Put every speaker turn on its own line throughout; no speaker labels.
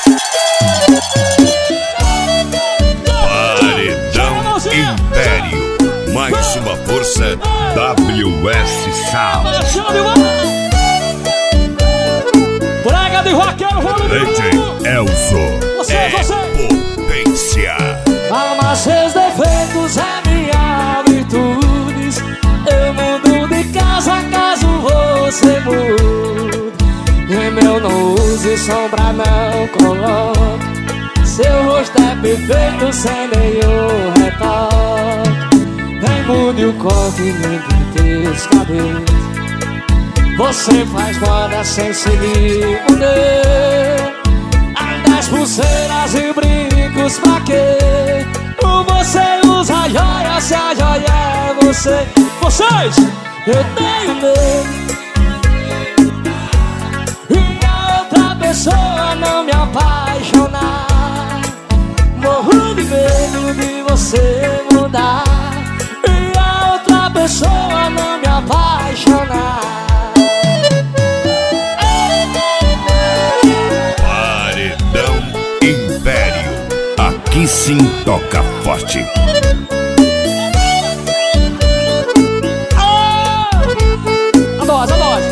Paredão Império, mais uma força WS Sound.
Praga de vaqueiro,
DJ Elzo,
você.
potência.
Ama seus defeitos, é minha virtudes. Eu mudo de casa caso você mude. E meu não use sombra, não coloque. Seu rosto é perfeito sem nenhum retoque. Nem mude o corte, nem pinte os cabelos. Você faz moda sem se esconder. As pulseiras e brincos pra quê? Você usa joia, se a joia é você. Vocês, eu tenho medo e a outra pessoa não me apaixonar. Morro de medo de você mudar e a outra pessoa não me apaixonar.
Aqui sim toca forte.
A dose.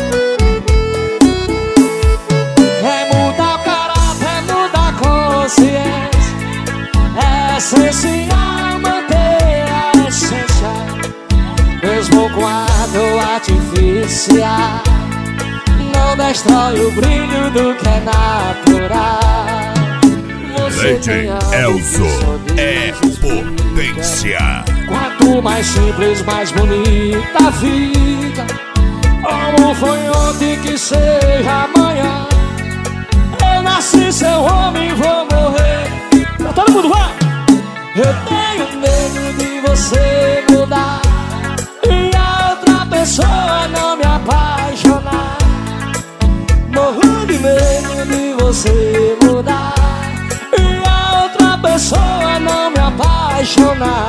É mudar o caráter, é mudar a consciência. É essencial manter a essência. Mesmo com a dor artificial, não destrói o brilho do que é natural.
DJ Elzo é potência.
Quanto mais simples, mais bonita fica. Como foi ontem que seja amanhã. Eu nasci seu homem, vou morrer. Todo mundo vai! Eu tenho medo de você mudar e a outra pessoa não me apaixonar. Morro de medo de você mudar e a outra pessoa não me apaixonar.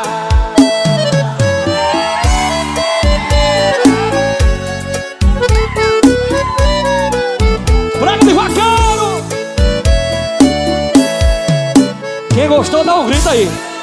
Praga de vaqueiro! Quem gostou dá um grito aí.